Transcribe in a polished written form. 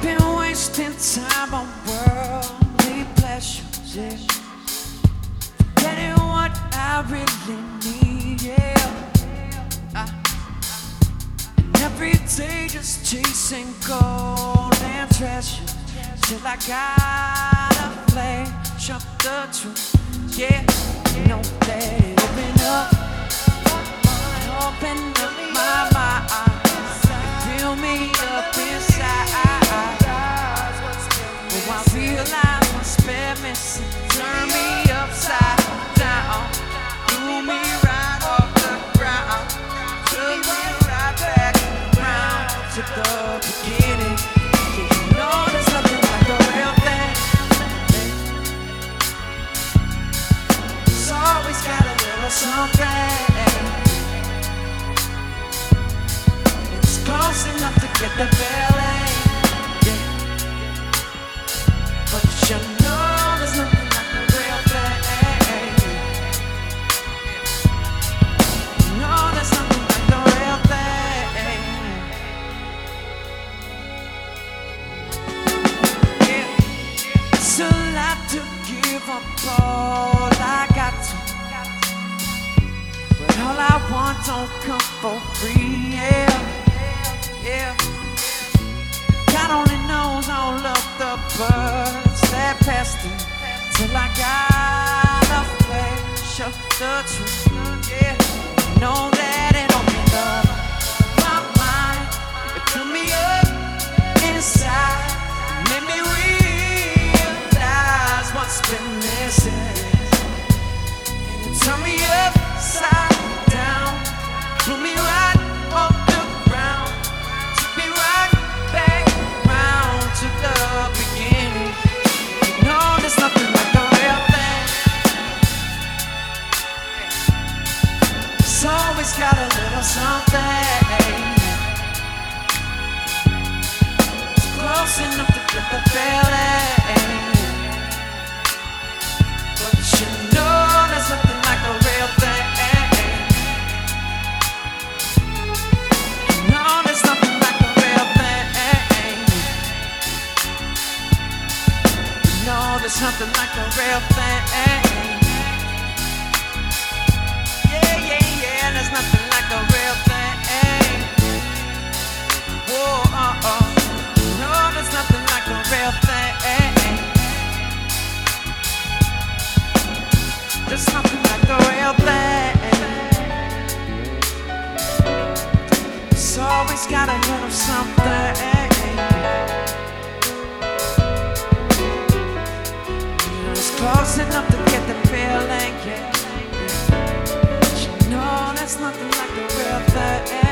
been wasting time on worldly pleasures, yeah. Forgetting what I really need, yeah. And every day just chasing gold and treasure, till I got a flash of the truth, yeah. You know that it opened up my mind, it fill me up inside. Oh, I realize what's been missing, turn me upside down, threw me right off the ground, took me right back around to the beginning. You know there's nothing like the real thing. It's always got a little something. It's close enough to get the feeling, yeah. But you know there's nothing like the real thing. No, there's nothing like the real thing. Yeah. It's a lot to give up all I got to, but all I want don't come for free, yeah. Yeah. God only knows all of the birds that passed through, till I got a flash of the truth, yeah. Know that it opened up my mind, it put me up inside, made me realize what's been missing, and it turned me upside down, put me right off the ground, took me right back round to the beginning. You know there's nothing like the real thing. It's always got a little something. It's close enough to get the feeling, but you know there's nothing like the real thing. No, there's nothing like the real thing. No, there's nothing like the real thing. Yeah, yeah, yeah, there's nothing like the real thing. Whoa, no, there's nothing like the real thing. There's nothing like the real thing. It's always got a little something. It's close enough to get the feeling, yeah. But you know there's nothing like the real thing.